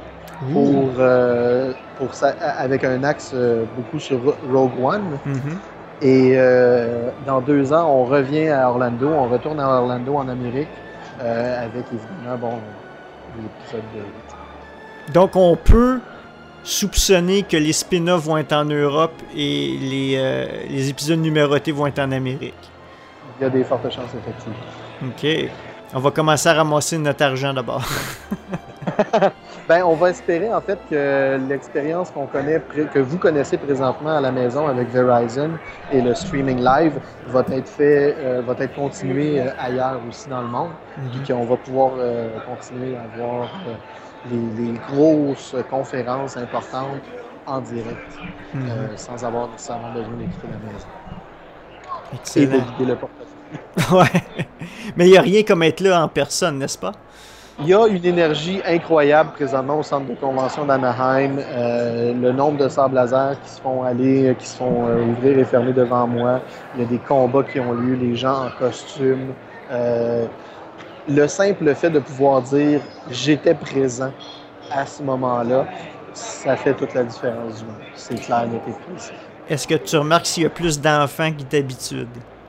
avec un axe beaucoup sur Rogue One. Et dans 2 ans, on revient à Orlando, on retourne à Orlando en Amérique, avec évidemment l'épisode de... Donc on peut soupçonner que les spin-offs vont être en Europe et les épisodes numérotés vont être en Amérique. Il y a des fortes chances, effectivement. OK. On va commencer à ramasser notre argent d'abord. Ben, on va espérer en fait que l'expérience que vous connaissez présentement à la maison avec Verizon et le streaming live va être continué ailleurs aussi dans le monde. Puis qu'on va pouvoir continuer à avoir les grosses conférences importantes en direct, sans avoir nécessairement besoin d'écouter la maison. Excellent. Et de vider le portefeuille. Ouais. Mais il n'y a rien comme être là en personne, n'est-ce pas? Il y a une énergie incroyable présentement au centre de convention d'Anaheim. Le nombre de sables laser qui se font ouvrir et fermer devant moi. Il y a des combats qui ont lieu, les gens en costume. Le simple fait de pouvoir dire « j'étais présent à ce moment-là », ça fait toute la différence du monde. C'est clair, net et précis. Est-ce que tu remarques s'il y a plus d'enfants qui d'habitude?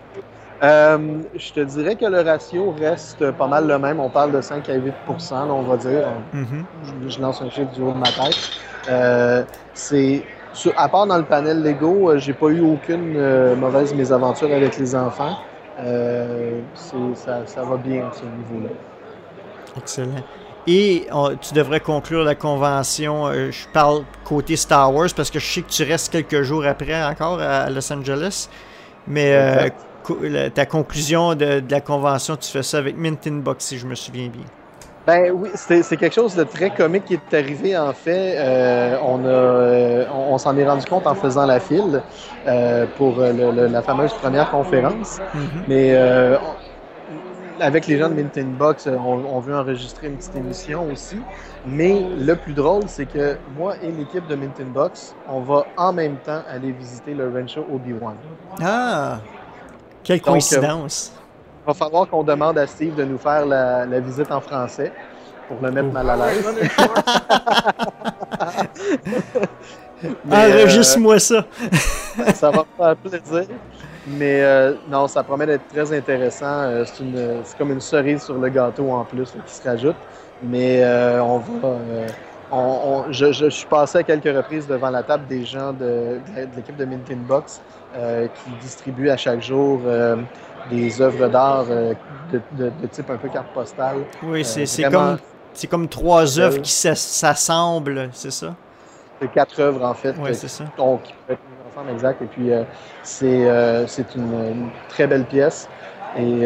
Je te dirais que le ratio reste pas mal le même. On parle de 5 à 8 %, là, on va dire. Je lance un chiffre du haut de ma tête. À part dans le panel Lego, j'ai pas eu aucune mauvaise mésaventure avec les enfants. Ça va bien à ce niveau-là. Excellent. Et tu devrais conclure la convention, je parle côté Star Wars, parce que je sais que tu restes quelques jours après encore à Los Angeles. Mais ta conclusion de la convention, tu fais ça avec Mint in Box, si je me souviens bien. Ben oui, c'est quelque chose de très comique qui est arrivé en fait. On s'en est rendu compte en faisant la file pour la fameuse première conférence. Mais avec les gens de Mint in Box, on veut enregistrer une petite émission aussi. Mais le plus drôle, c'est que moi et l'équipe de Mint in Box, on va en même temps aller visiter le Rancho Obi-Wan. Ah! Quelle coïncidence! Il va falloir qu'on demande à Steve de nous faire la visite en français pour le mettre mal à l'aise. Enregistre-moi ça. Ça va me faire plaisir. Mais non, ça promet d'être très intéressant. C'est comme une cerise sur le gâteau en plus qui se rajoute. Mais je suis passé à quelques reprises devant la table des gens de l'équipe de Mint in Box qui distribuent à chaque jour des œuvres d'art de type un peu carte postale. Oui, c'est comme 3 œuvres qui s'assemblent, c'est ça? C'est 4 œuvres en fait. Oui, c'est ça. Qui peuvent être mises ensemble, exact. Et puis c'est une très belle pièce. Et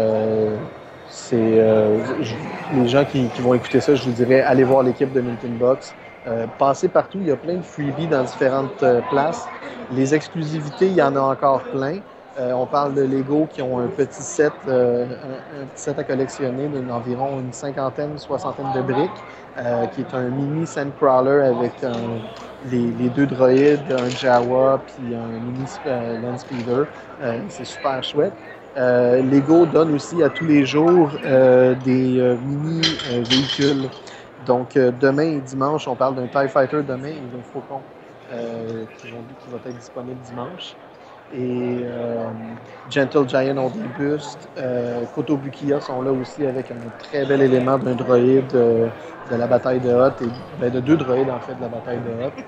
les gens qui vont écouter ça, je vous dirais, allez voir l'équipe de Mint in Box. Passez partout, il y a plein de freebies dans différentes places. Les exclusivités, il y en a encore plein. On parle de Lego qui ont un petit set à collectionner d'environ une 50aine, 60aine de briques, qui est un mini Sandcrawler avec les 2 droïdes, un Jawa puis un mini Landspeeder. C'est super chouette. Lego donne aussi à tous les jours des mini véhicules. Donc demain et dimanche, on parle d'un TIE Fighter demain et d'un Faucon qui va être disponible dimanche. Et Gentle Giant ont des bustes. Kotobukiya sont là aussi avec un très bel élément d'un droïde de la bataille de Hoth, de 2 droïdes en fait de la bataille de Hoth.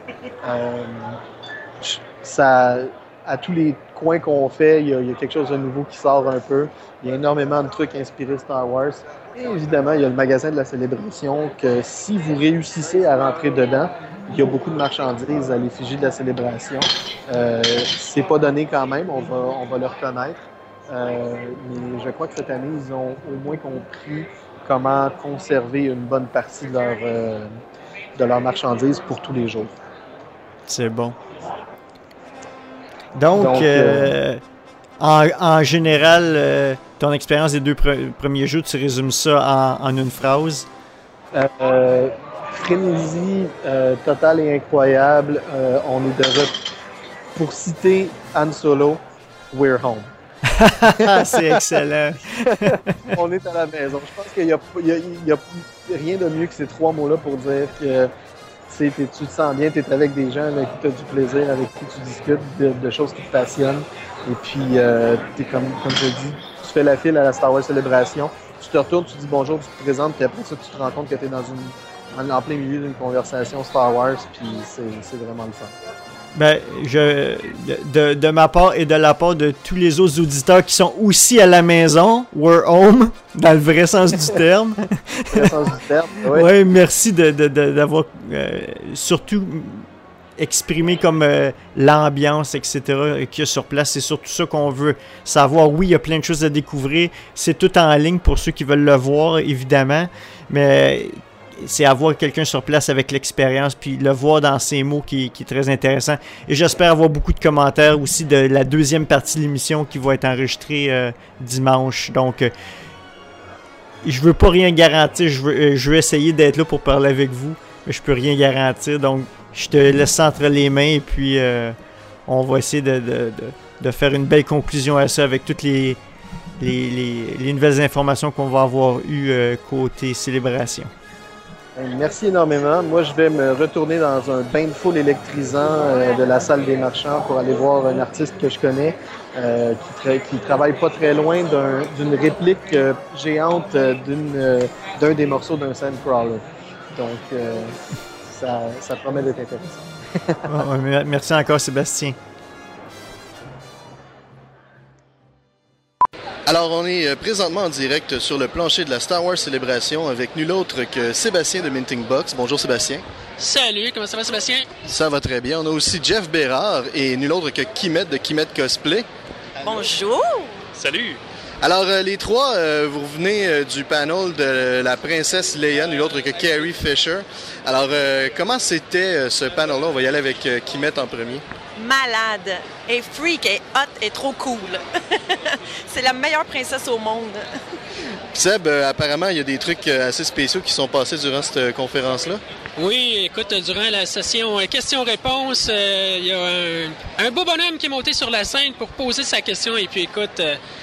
À tous les coins qu'on fait, il y a quelque chose de nouveau qui sort un peu. Il y a énormément de trucs inspirés Star Wars. Et évidemment, il y a le magasin de la célébration que si vous réussissez à rentrer dedans, il y a beaucoup de marchandises à l'effigie de la célébration. C'est pas donné quand même, on va le reconnaître. Mais je crois que cette année, ils ont au moins compris comment conserver une bonne partie de leur marchandise pour tous les jours. C'est bon. Donc en général, ton expérience des 2 premiers jeux, tu résumes ça en une phrase? Frénésie totale et incroyable. On est pour citer Han Solo, we're home. C'est excellent. On est à la maison. Je pense qu'il n'y a rien de mieux que ces 3 mots-là pour dire que tu te sens bien, tu es avec des gens avec qui tu as du plaisir, avec qui tu discutes de choses qui te passionnent. Et puis, tu es comme je dis, tu fais la file à la Star Wars Célébration, tu te retournes, tu dis bonjour, tu te présentes, puis après ça, tu te rends compte que tu es en plein milieu d'une conversation Star Wars, puis c'est vraiment le fun. Ben, de ma part et de la part de tous les autres auditeurs qui sont aussi à la maison, we're home, dans le vrai sens du terme. Le vrai sens du terme, oui. Ouais, merci d'avoir surtout exprimé comme l'ambiance, etc. qu'il y a sur place. C'est surtout ça qu'on veut savoir. Oui, il y a plein de choses à découvrir. C'est tout en ligne pour ceux qui veulent le voir, évidemment. Mais c'est avoir quelqu'un sur place avec l'expérience, puis le voir dans ses mots qui est très intéressant. Et j'espère avoir beaucoup de commentaires aussi de la 2e partie de l'émission qui va être enregistrée dimanche. Donc, je veux pas rien garantir. Je veux essayer d'être là pour parler avec vous, mais je peux rien garantir. Donc, je te laisse ça entre les mains et puis on va essayer de faire une belle conclusion à ça avec toutes les nouvelles informations qu'on va avoir eues côté célébration. Merci énormément. Moi, je vais me retourner dans un bain de foule électrisant de la salle des marchands pour aller voir un artiste que je connais qui travaille pas très loin d'une réplique géante d'un des morceaux d'un Sandcrawler. Donc, ça promet d'être intéressant. Merci encore, Sébastien. Alors, on est présentement en direct sur le plancher de la Star Wars Célébration avec nul autre que Sébastien de Mint in Box. Bonjour Sébastien. Salut, comment ça va Sébastien? Ça va très bien. On a aussi Jeff Bérard et nul autre que Kimet de Kimet Cosplay. Bonjour. Salut. Alors, les 3, vous revenez du panel de la princesse Leia, nul autre que Carrie Fisher. Alors, comment c'était ce panel-là? On va y aller avec Kimet en premier. Malade, et freak, et hot, et trop cool. C'est la meilleure princesse au monde. Seb, apparemment, il y a des trucs assez spéciaux qui sont passés durant cette conférence-là. Oui, écoute, durant la session questions-réponses, il y a un beau bonhomme qui est monté sur la scène pour poser sa question. Et puis, écoute,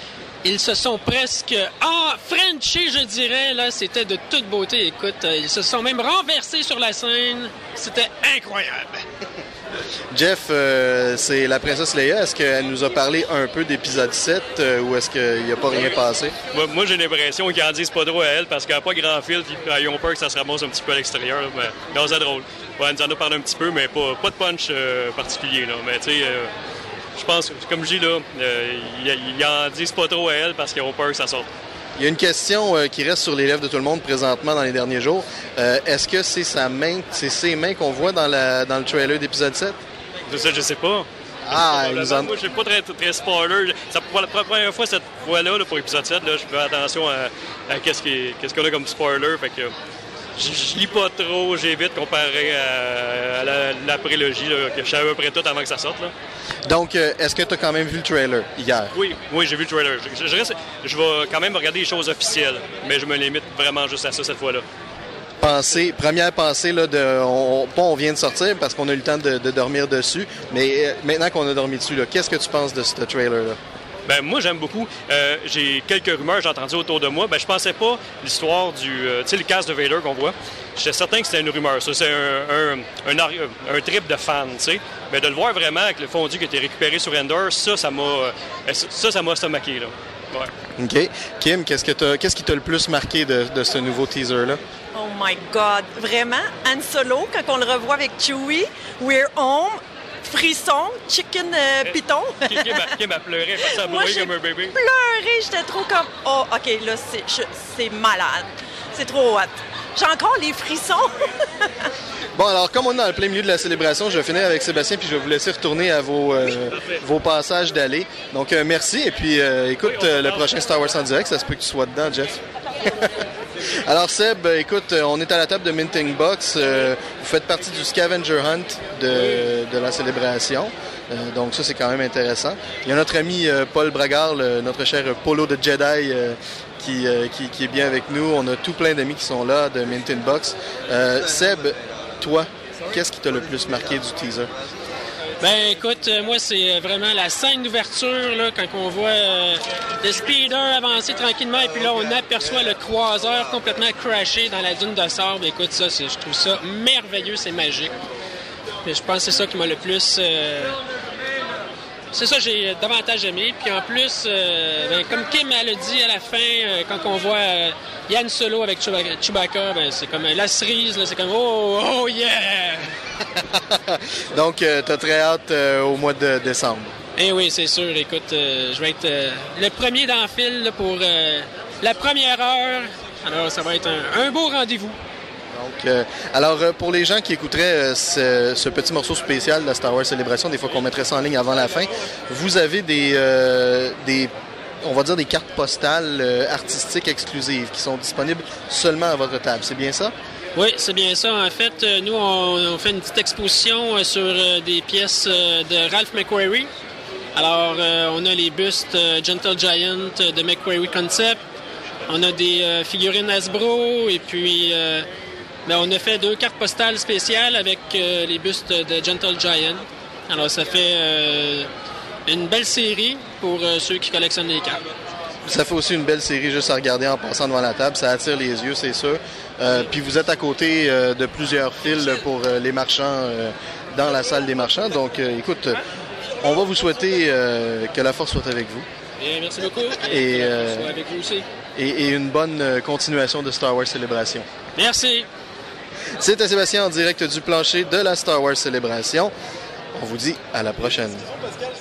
Ils se sont presque Frenchés, je dirais. Là, c'était de toute beauté. Écoute, ils se sont même renversés sur la scène. C'était incroyable. Jeff, c'est la princesse Leia. Est-ce qu'elle nous a parlé un peu d'épisode 7 ou est-ce qu'il n'y a pas rien passé? Moi j'ai l'impression qu'ils en disent pas trop à elle parce qu'elle n'a pas grand fil. Puis ils ont peur que ça se ramasse un petit peu à l'extérieur. Mais non, c'est drôle. Ouais, elle nous en a parlé un petit peu, mais pas de punch particulier. Là. Mais tu sais, je pense, comme je dis là, ils en disent pas trop à elle parce qu'ils ont peur que ça sorte. Il y a une question qui reste sur les lèvres de tout le monde présentement dans les derniers jours. Est-ce que c'est ses mains qu'on voit dans le trailer d'épisode 7? Ça, je sais pas. Ah, moi, je suis pas très spoiler. Ça, pour la première fois cette fois-là, pour l'épisode 7, là, je fais attention à qu'est-ce qu'on a comme spoiler. Fait que je lis pas trop, j'évite comparé à la prélogie, là, que je savais à peu près tout avant que ça sorte. Là. Donc, est-ce que tu as quand même vu le trailer hier? Oui, j'ai vu le trailer. Je vais quand même regarder les choses officielles, mais je me limite vraiment juste à ça cette fois-là. Première pensée, là, on vient de sortir parce qu'on a eu le temps de dormir dessus, mais maintenant qu'on a dormi dessus, là, qu'est-ce que tu penses de ce trailer-là? Ben moi j'aime beaucoup. J'ai quelques rumeurs j'ai entendu autour de moi. Ben je pensais pas l'histoire du, tu sais le casque de Vader qu'on voit. J'étais certain que c'était une rumeur. Ça c'est un trip de fan, tu sais. Mais de le voir vraiment avec le fondu qui a été récupéré sur Endor, ça m'a stomaqué là. Ouais. Ok. Kim, qu'est-ce qui t'a le plus marqué de ce nouveau teaser là? Oh my God, vraiment Han Solo quand on le revoit avec Chewie, We're Home. Frisson, chicken piton. Kim a pleuré, ça a brûlé comme un bébé. Pleuré, j'étais trop comme... Oh, OK, là, c'est malade. C'est trop hot. J'ai encore les frissons. Bon, alors, comme on est dans le plein milieu de la célébration, je vais finir avec Sébastien, puis je vais vous laisser retourner à vos passages d'allée. Donc, merci. Et puis, écoute, le prochain Star Wars en direct, ça se peut que tu sois dedans, Jeff. Alors Seb, écoute, on est à la table de Minting Box. Vous faites partie du Scavenger Hunt de la célébration. Donc ça, c'est quand même intéressant. Il y a notre ami Paul Bragard, notre cher Polo de Jedi, qui est bien avec nous. On a tout plein d'amis qui sont là de Minting Box. Seb, toi, qu'est-ce qui t'a le plus marqué du teaser? Ben écoute, moi c'est vraiment la scène d'ouverture là, quand on voit le speeder avancer tranquillement et puis là on aperçoit le croiseur complètement crashé dans la dune de sable. Écoute, ça, je trouve ça merveilleux, c'est magique. Et je pense que c'est ça qui m'a le plus... C'est ça que j'ai davantage aimé. Puis en plus, comme Kim elle a dit à la fin, quand on voit Yann Solo avec Chewbacca, ben, c'est comme la cerise, là, c'est comme oh yeah! Donc, t'as très hâte au mois de décembre. Eh oui, c'est sûr. Écoute, je vais être le premier dans le fil là, pour la première heure. Alors, ça va être un beau rendez-vous. Donc, alors, pour les gens qui écouteraient ce petit morceau spécial de la Star Wars Célébration, des fois qu'on mettrait ça en ligne avant la fin, vous avez on va dire des cartes postales artistiques exclusives qui sont disponibles seulement à votre table. C'est bien ça? Oui, c'est bien ça. En fait, nous, on fait une petite exposition sur des pièces de Ralph McQuarrie. Alors, on a les bustes Gentle Giant de McQuarrie Concept. On a des figurines Hasbro et puis on a fait 2 cartes postales spéciales avec les bustes de Gentle Giant. Alors, ça fait une belle série pour ceux qui collectionnent les cartes. Ça fait aussi une belle série juste à regarder en passant devant la table. Ça attire les yeux, c'est sûr. Puis vous êtes à côté de plusieurs fils pour les marchands dans la salle des marchands. Donc, écoute, on va vous souhaiter que la force soit avec vous. Bien, merci beaucoup. Et soit avec vous aussi. Et une bonne continuation de Star Wars Célébration. Merci. C'était Sébastien en direct du plancher de la Star Wars Célébration. On vous dit à la prochaine.